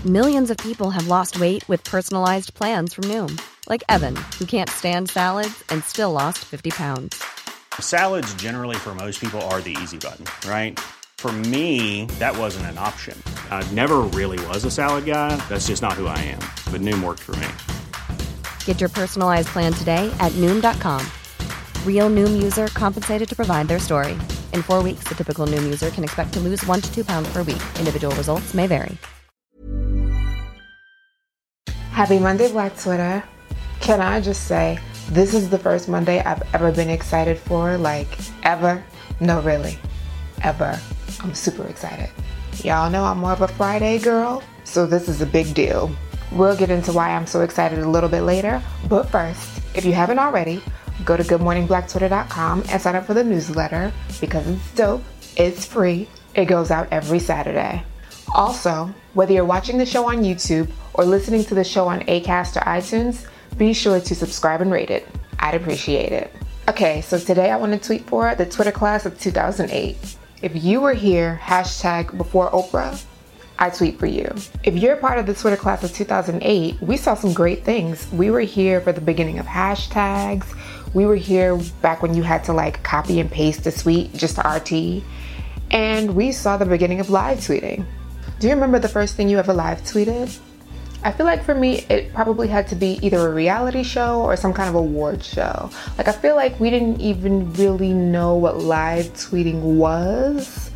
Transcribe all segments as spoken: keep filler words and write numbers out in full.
Millions of people have lost weight with personalized plans from Noom. Like Evan, who can't stand salads and still lost fifty pounds. Salads generally for most people are the easy button, right? For me, that wasn't an option. I never really was a salad guy. That's just not who I am. But Noom worked for me. Get your personalized plan today at Noom dot com. Real Noom user compensated to provide their story. In four weeks, the typical Noom user can expect to lose one to two pounds per week. Individual results may vary. Happy Monday, Black Twitter. Can I just say, this is the first Monday I've ever been excited for, like, ever? No, really. Ever. I'm super excited. Y'all know I'm more of a Friday girl, so this is a big deal. We'll get into why I'm so excited a little bit later, but first, if you haven't already, go to good morning black twitter dot com and sign up for the newsletter because it's dope, it's free, it goes out every Saturday. Also, whether you're watching the show on YouTube or listening to the show on Acast or iTunes, be sure to subscribe and rate it. I'd appreciate it. Okay, so today I want to tweet for the Twitter class of two thousand eight. If you were here, hashtag before Oprah, I tweet for you. If you're part of the Twitter class of two thousand eight, we saw some great things. We were here for the beginning of hashtags. We were here back when you had to like copy and paste a tweet just to R T. And we saw the beginning of live tweeting. Do you remember the first thing you ever live tweeted? I feel like for me, it probably had to be either a reality show or some kind of award show. Like, I feel like we didn't even really know what live tweeting was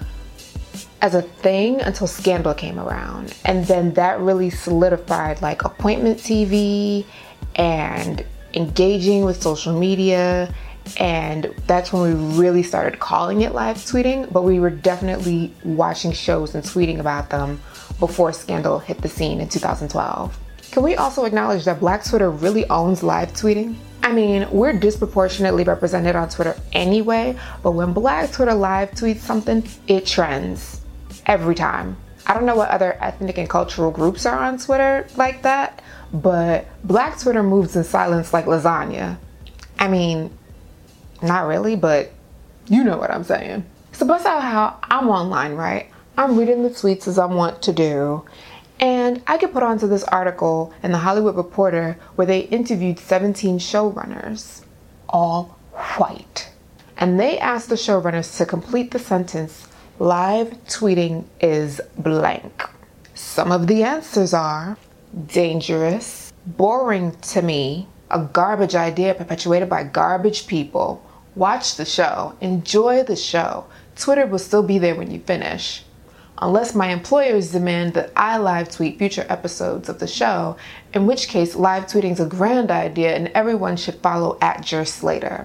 as a thing until Scandal came around. And then that really solidified like appointment T V and engaging with social media. And that's when we really started calling it live tweeting, but we were definitely watching shows and tweeting about them before Scandal hit the scene in two thousand twelve. Can we also acknowledge that Black Twitter really owns live tweeting? I mean, we're disproportionately represented on Twitter anyway, but when Black Twitter live tweets something, it trends every time. I don't know what other ethnic and cultural groups are on Twitter like that, but Black Twitter moves in silence like lasagna. I mean, not really, but you know what I'm saying. So bust out how I'm online, right? I'm reading the tweets as I want to do, and I get put onto this article in the Hollywood Reporter where they interviewed seventeen showrunners, all white. And they asked the showrunners to complete the sentence, live tweeting is blank. Some of the answers are dangerous, boring to me, a garbage idea perpetuated by garbage people. Watch the show, enjoy the show. Twitter will still be there when you finish. Unless my employers demand that I live tweet future episodes of the show, in which case live tweeting is a grand idea and everyone should follow at Jer Slater.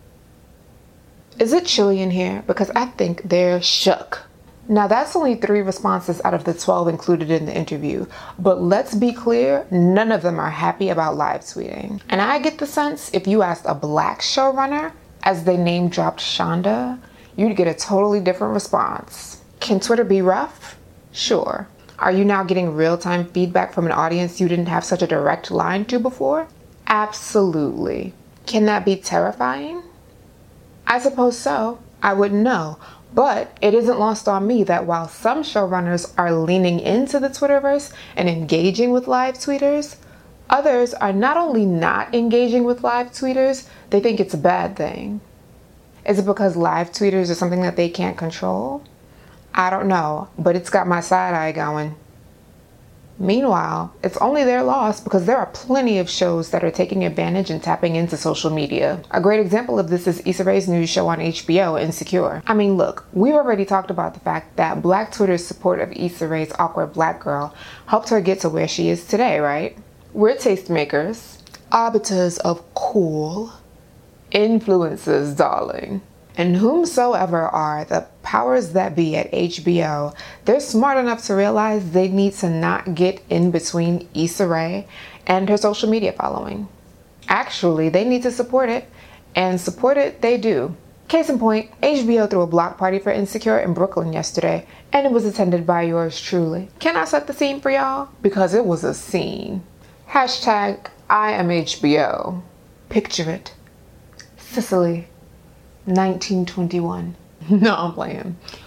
Is it chilly in here? Because I think they're shook. Now that's only three responses out of the twelve included in the interview, but let's be clear, none of them are happy about live tweeting. And I get the sense if you asked a black showrunner, as they name dropped Shonda, you'd get a totally different response. Can Twitter be rough? Sure. Are you now getting real-time feedback from an audience you didn't have such a direct line to before? Absolutely. Can that be terrifying? I suppose so. I wouldn't know. But it isn't lost on me that while some showrunners are leaning into the Twitterverse and engaging with live tweeters, others are not only not engaging with live tweeters, they think it's a bad thing. Is it because live tweeters are something that they can't control? I don't know, but it's got my side eye going. Meanwhile, it's only their loss because there are plenty of shows that are taking advantage and tapping into social media. A great example of this is Issa Rae's new show on H B O, Insecure. I mean, look, we've already talked about the fact that Black Twitter's support of Issa Rae's awkward black girl helped her get to where she is today, right? We're tastemakers, arbiters of cool, influencers, darling. And whomsoever are the powers that be at H B O, they're smart enough to realize they need to not get in between Issa Rae and her social media following. Actually, they need to support it, and support it they do. Case in point, H B O threw a block party for Insecure in Brooklyn yesterday, and it was attended by yours truly. Can I set the scene for y'all? Because it was a scene. Hashtag I am H B O. Picture it. Sicily. nineteen twenty-one. No, I'm playing.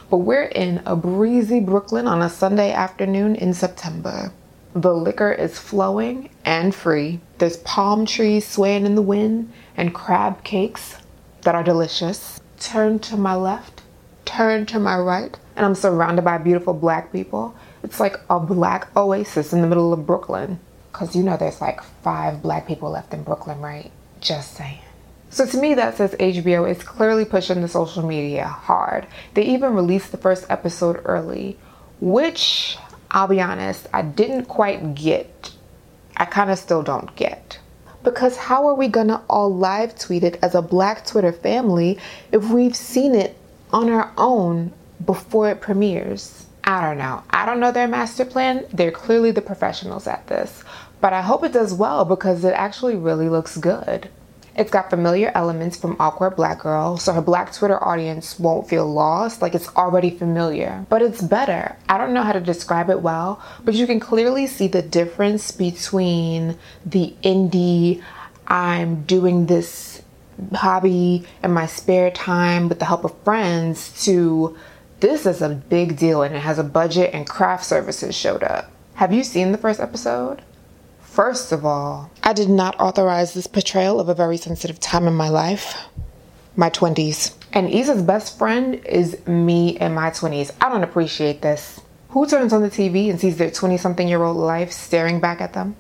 but we're in a breezy Brooklyn on a Sunday afternoon in September. The liquor is flowing and free. There's palm trees swaying in the wind and crab cakes that are delicious. Turn to my left, turn to my right, and I'm surrounded by beautiful black people. It's like a black oasis in the middle of Brooklyn. Cause you know there's like five black people left in Brooklyn, right? Just saying. So to me, that says H B O is clearly pushing the social media hard. They even released the first episode early, which, I'll be honest, I didn't quite get. I kind of still don't get. Because how are we gonna all live tweet it as a black Twitter family if we've seen it on our own before it premieres? I don't know. I don't know their master plan. They're clearly the professionals at this. But I hope it does well because it actually really looks good. It's got familiar elements from Awkward Black Girl, so her black Twitter audience won't feel lost, like it's already familiar. But it's better. I don't know how to describe it well, but you can clearly see the difference between the indie, I'm doing this hobby in my spare time with the help of friends, to this is a big deal and it has a budget and craft services showed up. Have you seen the first episode? First of all, I did not authorize this portrayal of a very sensitive time in my life, my twenties. And Issa's best friend is me in my twenties. I don't appreciate this. Who turns on the T V and sees their twenty-something-year-old life staring back at them?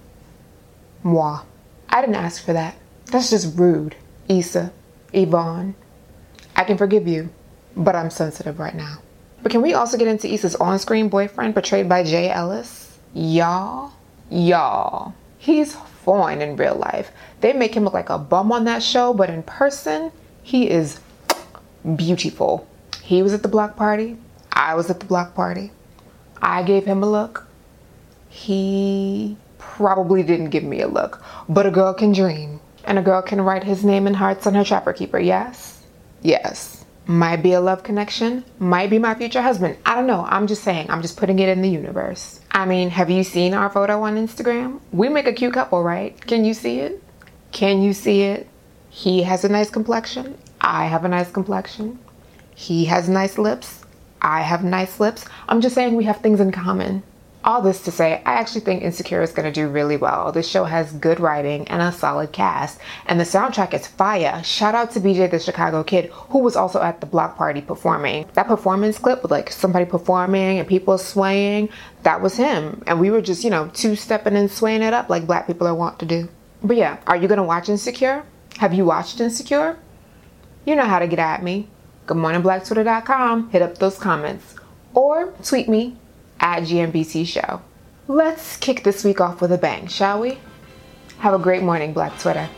Moi. I didn't ask for that. That's just rude. Issa, Yvonne, I can forgive you, but I'm sensitive right now. But can we also get into Issa's on-screen boyfriend portrayed by Jay Ellis? Y'all, y'all. He's fine in real life. They make him look like a bum on that show, but in person, he is beautiful. He was at the block party. I was at the block party. I gave him a look. He probably didn't give me a look, but a girl can dream. And a girl can write his name in hearts on her Trapper Keeper, yes? Yes. Might be a love connection, might be my future husband. I don't know. I'm just saying. I'm just putting it in the universe. I mean, have you seen our photo on Instagram? We make a cute couple, right? Can you see it? Can you see it? He has a nice complexion. I have a nice complexion. He has nice lips. I have nice lips. I'm just saying we have things in common. All this to say, I actually think Insecure is going to do really well. This show has good writing and a solid cast, and the soundtrack is fire. Shout out to B J the Chicago Kid, who was also at the block party performing. That performance clip with like somebody performing and people swaying, that was him. And we were just, you know, two-stepping and swaying it up like black people are wont to do. But yeah, are you going to watch Insecure? Have you watched Insecure? You know how to get at me. good morning black twitter dot com. Hit up those comments. Or tweet me at G M B T Show. Let's kick this week off with a bang, shall we? Have a great morning, Black Twitter.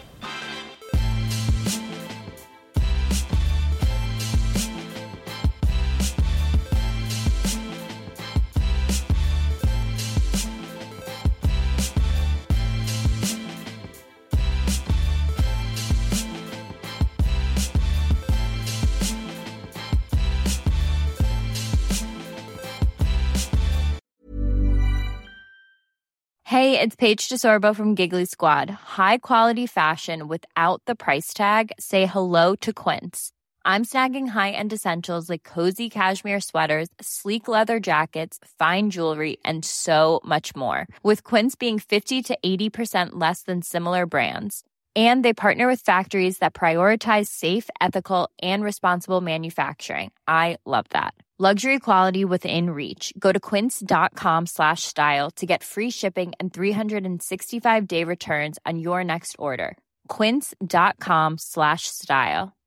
Hey, it's Paige DeSorbo from Giggly Squad. High quality fashion without the price tag. Say hello to Quince. I'm snagging high-end essentials like cozy cashmere sweaters, sleek leather jackets, fine jewelry, and so much more. With Quince being fifty to eighty percent less than similar brands. And they partner with factories that prioritize safe, ethical, and responsible manufacturing. I love that. Luxury quality within reach. Go to quince.com slash style to get free shipping and three sixty-five day returns on your next order. Quince.com slash style.